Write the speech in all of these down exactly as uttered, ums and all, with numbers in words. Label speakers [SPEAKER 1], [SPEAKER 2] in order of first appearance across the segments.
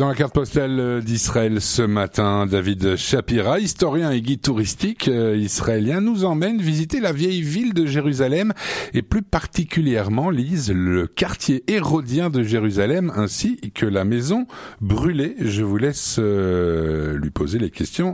[SPEAKER 1] dans la carte postale d'Israël ce matin, David Shapira, historien et guide touristique euh, israélien, nous emmène visiter la vieille ville de Jérusalem et plus particulièrement, Lise, le quartier hérodien de Jérusalem ainsi que la maison brûlée. Je vous laisse euh, lui poser les questions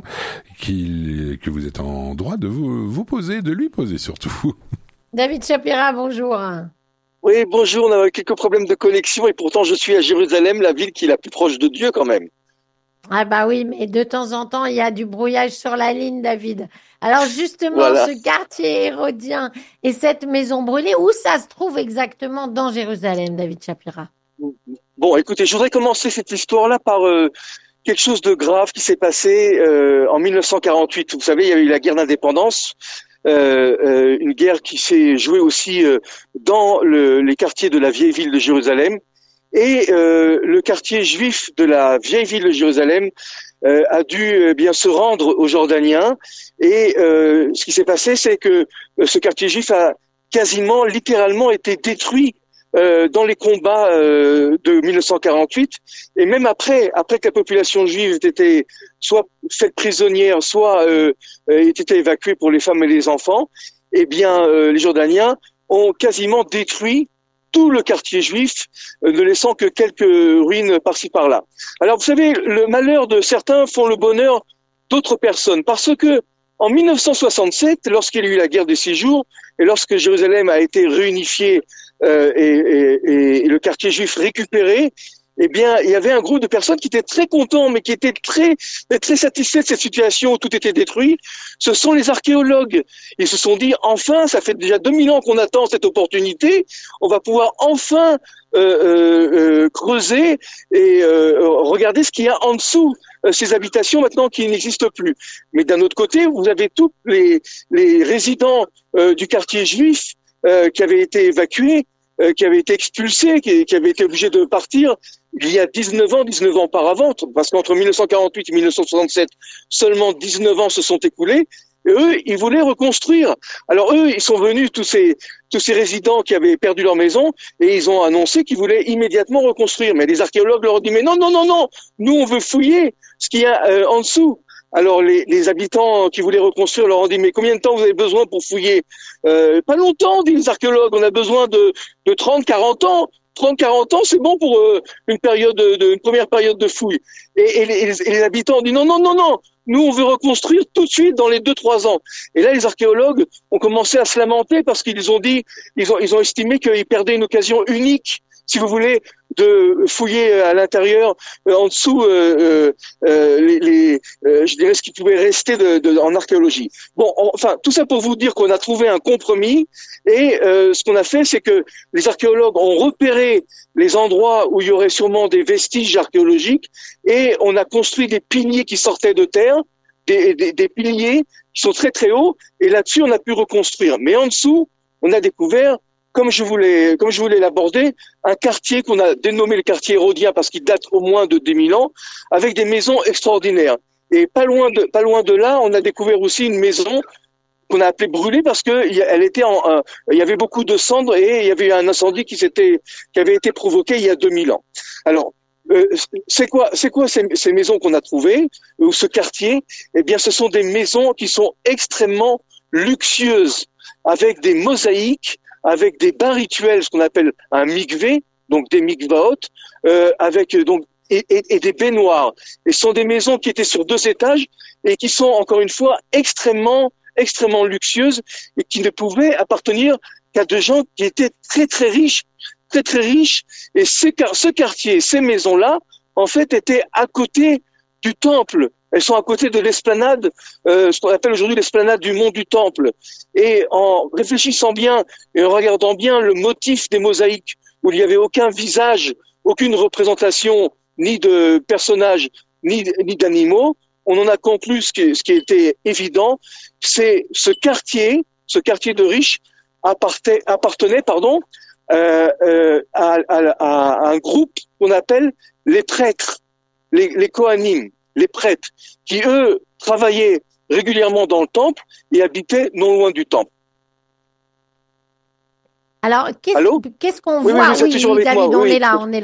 [SPEAKER 1] qu'il, que vous êtes en droit de vous, vous poser, de lui poser surtout.
[SPEAKER 2] David Shapira, bonjour.
[SPEAKER 3] Oui, bonjour, on a quelques problèmes de connexion et pourtant je suis à Jérusalem, la ville qui est la plus proche de Dieu quand même.
[SPEAKER 2] Ah bah oui, mais de temps en temps, il y a du brouillage sur la ligne, David. Alors justement,
[SPEAKER 3] Voilà.
[SPEAKER 2] ce quartier hérodien et cette maison brûlée, où ça se trouve exactement dans Jérusalem, David Shapira?
[SPEAKER 3] Bon, écoutez, je voudrais commencer cette histoire-là par euh, quelque chose de grave qui s'est passé euh, en mille neuf cent quarante-huit. Vous savez, il y a eu la guerre d'indépendance. Euh, euh, une guerre qui s'est jouée aussi euh, dans le, les quartiers de la vieille ville de Jérusalem. Et euh, le quartier juif de la vieille ville de Jérusalem euh, a dû euh, bien se rendre aux Jordaniens. Et euh, ce qui s'est passé, c'est que euh, ce quartier juif a quasiment, littéralement été détruit euh, dans les combats euh, de mille neuf cent quarante-huit. Et même après, après que la population juive ait été soit faite prisonnière, soit euh, ait été évacuée pour les femmes et les enfants, eh bien, euh, les Jordaniens ont quasiment détruit tout le quartier juif, euh, ne laissant que quelques ruines par-ci par-là. Alors, vous savez, le malheur de certains font le bonheur d'autres personnes, parce que en mille neuf cent soixante-sept, lorsqu'il y a eu la guerre des six jours, et lorsque Jérusalem a été réunifiée euh, et, et, et le quartier juif récupéré, eh bien, il y avait un groupe de personnes qui étaient très contents, mais qui étaient très, très satisfaits de cette situation où tout était détruit. Ce sont les archéologues. Ils se sont dit, enfin, ça fait déjà deux mille ans qu'on attend cette opportunité, on va pouvoir enfin euh, euh, euh, creuser et euh, regarder ce qu'il y a en dessous euh, ces habitations maintenant qui n'existent plus. Mais d'un autre côté, vous avez tous les, les résidents euh, du quartier juif euh, qui avaient été évacués, euh, qui avaient été expulsés, qui, qui avaient été obligés de partir il y a dix-neuf ans, dix-neuf ans auparavant, parce qu'entre mille neuf cent quarante-huit et mille neuf cent soixante-sept, seulement dix-neuf ans se sont écoulés. Et eux, ils voulaient reconstruire. Alors eux, ils sont venus, tous ces tous ces résidents qui avaient perdu leur maison, et ils ont annoncé qu'ils voulaient immédiatement reconstruire. Mais les archéologues leur ont dit, mais non, non, non, non, nous on veut fouiller ce qu'il y a euh, en dessous. Alors les, les habitants qui voulaient reconstruire leur ont dit, mais combien de temps vous avez besoin pour fouiller? euh, Pas longtemps, disent les archéologues, on a besoin de, de trente, quarante ans. trente, quarante ans, c'est bon pour euh, une période de, une première période de fouille. Et, et, les, et les habitants ont dit non, non, non, non, nous on veut reconstruire tout de suite dans les deux, trois ans. Et là, les archéologues ont commencé à se lamenter parce qu'ils ont dit, ils ont, ils ont estimé qu'ils perdaient une occasion unique, si vous voulez, de fouiller à l'intérieur, euh, en dessous, euh, euh, les, les euh, je dirais ce qui pouvait rester de, de, en archéologie. Bon, on, enfin, tout ça pour vous dire qu'on a trouvé un compromis, et euh, ce qu'on a fait, c'est que les archéologues ont repéré les endroits où il y aurait sûrement des vestiges archéologiques, et on a construit des piliers qui sortaient de terre, des, des, des piliers qui sont très très hauts, et là-dessus on a pu reconstruire. Mais en dessous, on a découvert, comme je voulais, comme je voulais l'aborder, un quartier qu'on a dénommé le quartier hérodien parce qu'il date au moins de deux mille ans, avec des maisons extraordinaires. Et pas loin de, pas loin de là, on a découvert aussi une maison qu'on a appelée brûlée parce que elle était en, euh, il y avait beaucoup de cendres et il y avait eu un incendie qui s'était, qui avait été provoqué il y a deux mille ans. Alors, euh, c'est quoi, c'est quoi ces, ces maisons qu'on a trouvées ou ce quartier? Eh bien, ce sont des maisons qui sont extrêmement luxueuses, avec des mosaïques, avec des bains rituels, ce qu'on appelle un mikvé, donc des mikvaot, euh, avec donc et, et, et des baignoires. Et ce sont des maisons qui étaient sur deux étages et qui sont encore une fois extrêmement, extrêmement luxueuses et qui ne pouvaient appartenir qu'à des gens qui étaient très très riches, très très riches. Et ces, ce quartier, ces maisons-là, en fait, étaient à côté du temple. Elles sont à côté de l'esplanade, euh, ce qu'on appelle aujourd'hui l'esplanade du mont du Temple. Et en réfléchissant bien et en regardant bien le motif des mosaïques, où il n'y avait aucun visage, aucune représentation, ni de personnages, ni, ni d'animaux, on en a conclu ce qui, ce qui était évident, c'est ce quartier, ce quartier de riches appartenait, appartenait pardon, euh, euh, à, à, à un groupe qu'on appelle les prêtres, les, les Kohanim. Les prêtres, qui eux travaillaient régulièrement dans le temple et habitaient non loin du temple.
[SPEAKER 2] Alors, qu'est-ce, qu'est-ce qu'on
[SPEAKER 3] oui,
[SPEAKER 2] voit?
[SPEAKER 3] Oui,
[SPEAKER 2] oui, oui, David,
[SPEAKER 3] moi,
[SPEAKER 2] on
[SPEAKER 3] oui.
[SPEAKER 2] est là, on est là.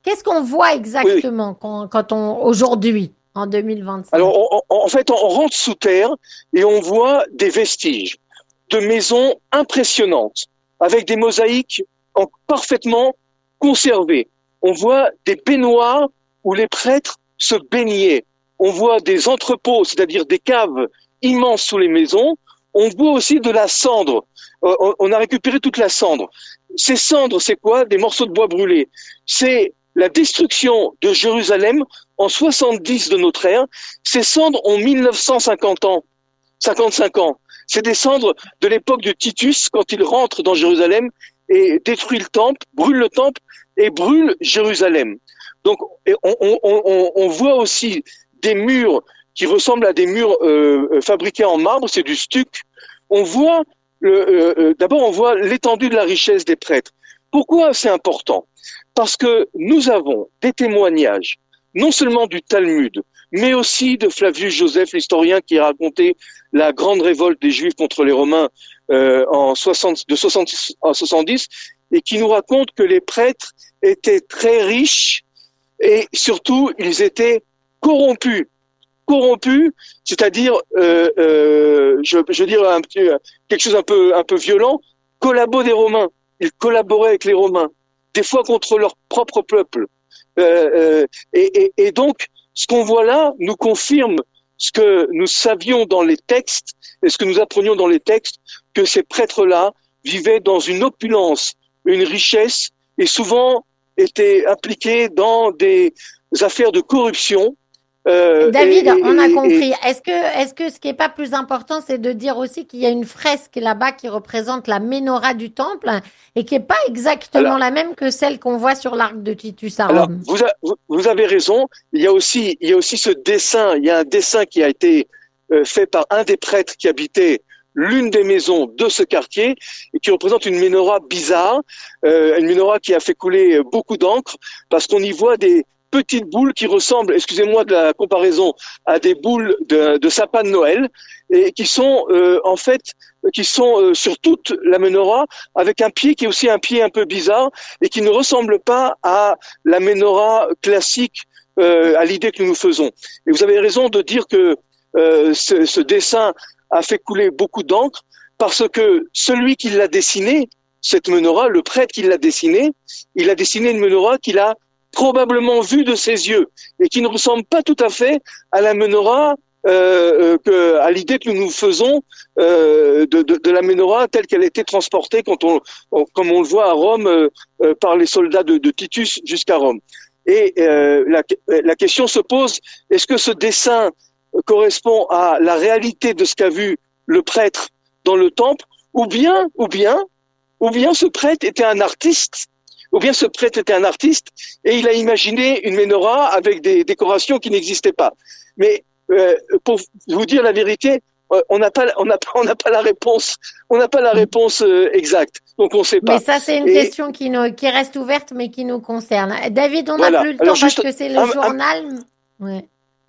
[SPEAKER 2] Qu'est-ce qu'on voit
[SPEAKER 3] Oui, oui.
[SPEAKER 2] exactement quand, quand on, aujourd'hui, en deux mille vingt-cinq?
[SPEAKER 3] Alors, on- on- en fait, on rentre sous terre et on voit des vestiges de maisons impressionnantes, avec des mosaïques en- parfaitement conservées. On voit des baignoires où les prêtres se baignaient. On voit des entrepôts, c'est-à-dire des caves immenses sous les maisons. On voit aussi de la cendre. Euh, on- on a récupéré toute la cendre. Ces cendres, c'est quoi? Des morceaux de bois brûlés. C'est la destruction de Jérusalem en soixante-dix de notre ère. Ces cendres ont mille neuf cent cinquante ans, cinquante-cinq ans. C'est des cendres de l'époque de Titus, quand il rentre dans Jérusalem et détruit le temple, brûle le temple et brûle Jérusalem. Donc, et on, on, on, on voit aussi des murs qui ressemblent à des murs euh, fabriqués en marbre, c'est du stuc. On voit, le, euh, euh, d'abord, on voit l'étendue de la richesse des prêtres. Pourquoi c'est important? Parce que nous avons des témoignages, non seulement du Talmud, mais aussi de Flavius Joseph, l'historien qui a raconté la grande révolte des Juifs contre les Romains euh, en soixante, de soixante-dix à soixante-dix, et qui nous raconte que les prêtres étaient très riches et surtout ils étaient corrompus. Corrompus, c'est-à-dire, euh, euh, je, je veux dire un petit, quelque chose un peu, un peu violent, collabos des Romains. Ils collaboraient avec les Romains, des fois contre leur propre peuple. Euh, euh, et, et, et donc, ce qu'on voit là nous confirme ce que nous savions dans les textes et ce que nous apprenions dans les textes, que ces prêtres-là vivaient dans une opulence, une richesse, et souvent étaient impliqués dans des affaires de corruption. Euh,
[SPEAKER 2] David,
[SPEAKER 3] et, et,
[SPEAKER 2] on a
[SPEAKER 3] et,
[SPEAKER 2] compris.
[SPEAKER 3] et
[SPEAKER 2] Est-ce que, est-ce que ce qui est pas plus important, c'est de dire aussi qu'il y a une fresque là-bas qui représente la menorah du temple et qui est pas exactement
[SPEAKER 3] alors,
[SPEAKER 2] la même que celle qu'on voit sur l'arc de Titus à
[SPEAKER 3] alors
[SPEAKER 2] Rome?
[SPEAKER 3] vous, a, vous vous avez raison. Il y a aussi, il y a aussi ce dessin. Il y a un dessin qui a été euh, fait par un des prêtres qui habitait l'une des maisons de ce quartier et qui représente une menorah bizarre, euh, une menorah qui a fait couler beaucoup d'encre parce qu'on y voit des petites boules qui ressemblent, excusez-moi de la comparaison, à des boules de, de sapin de Noël et qui sont euh, en fait qui sont euh, sur toute la menorah avec un pied qui est aussi un pied un peu bizarre et qui ne ressemble pas à la menorah classique, euh, à l'idée que nous nous faisons. Et vous avez raison de dire que euh, ce, ce dessin a fait couler beaucoup d'encre parce que celui qui l'a dessiné, cette menorah, le prêtre qui l'a dessiné, il a dessiné une menorah qu'il a probablement vue de ses yeux et qui ne ressemble pas tout à fait à la menorah, euh, que, à l'idée que nous nous faisons euh, de, de, de la menorah telle qu'elle a été transportée quand on, on, comme on le voit à Rome euh, euh, par les soldats de, de Titus jusqu'à Rome. Et euh, la, la question se pose, est-ce que ce dessin correspond à la réalité de ce qu'a vu le prêtre dans le temple, ou bien, ou bien, ou bien ce prêtre était un artiste, ou bien ce prêtre était un artiste et il a imaginé une menorah avec des décorations qui n'existaient pas. Mais euh, pour vous dire la vérité, euh, on n'a pas, on n'a pas, on n'a pas la réponse, on n'a pas la réponse euh, exacte, donc on ne sait
[SPEAKER 2] Mais
[SPEAKER 3] pas.
[SPEAKER 2] ça, c'est une
[SPEAKER 3] Et
[SPEAKER 2] question qui nous, qui reste ouverte, mais qui nous concerne. David, on n'a
[SPEAKER 3] voilà.
[SPEAKER 2] plus le
[SPEAKER 3] Alors
[SPEAKER 2] temps parce
[SPEAKER 3] juste
[SPEAKER 2] que c'est le
[SPEAKER 3] un, un,
[SPEAKER 2] journal. Ouais.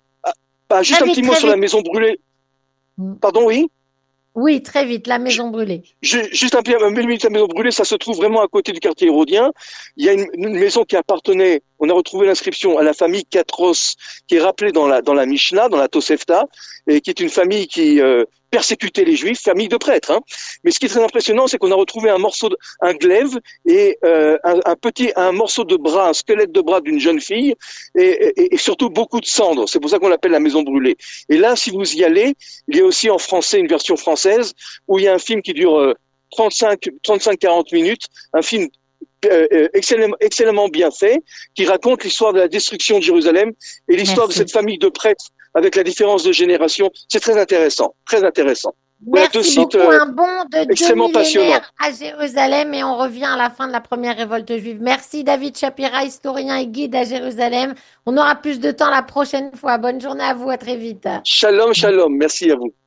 [SPEAKER 3] ah, juste
[SPEAKER 2] Très
[SPEAKER 3] un petit
[SPEAKER 2] vite,
[SPEAKER 3] mot
[SPEAKER 2] très
[SPEAKER 3] sur la
[SPEAKER 2] vite.
[SPEAKER 3] maison brûlée.
[SPEAKER 2] Mm.
[SPEAKER 3] Pardon, oui.
[SPEAKER 2] Oui, très vite, la maison brûlée.
[SPEAKER 3] Ju- Juste un peu, un minute, la maison brûlée, ça se trouve vraiment à côté du quartier hérodien. Il y a une, une maison qui appartenait, on a retrouvé l'inscription à la famille Katros, qui est rappelée dans la, dans la Mishnah, dans la Tosefta, et qui est une famille qui euh, persécutait les Juifs, famille de prêtres. Hein. Mais ce qui est très impressionnant, c'est qu'on a retrouvé un morceau, de, un glaive et euh, un, un petit, un morceau de bras, un squelette de bras d'une jeune fille, et, et, et surtout beaucoup de cendres. C'est pour ça qu'on l'appelle la maison brûlée. Et là, si vous y allez, il y a aussi en français une version française où il y a un film qui dure euh, trente-cinq, trente-cinq, quarante minutes, un film euh, excellemment, excellemment bien fait, qui raconte l'histoire de la destruction de Jérusalem et l'histoire de
[SPEAKER 2] Merci.
[SPEAKER 3] cette famille de prêtres avec la différence de génération. C'est très intéressant, très intéressant. Voilà deux
[SPEAKER 2] Merci
[SPEAKER 3] sites
[SPEAKER 2] beaucoup.
[SPEAKER 3] euh,
[SPEAKER 2] Un bond de deux
[SPEAKER 3] extrêmement passionnants.
[SPEAKER 2] millénaires à Jérusalem et on revient à la fin de la première révolte juive. Merci David Shapira, historien et guide à Jérusalem. On aura plus de temps la prochaine fois. Bonne journée à vous, à très vite.
[SPEAKER 3] Shalom, shalom. Merci à vous.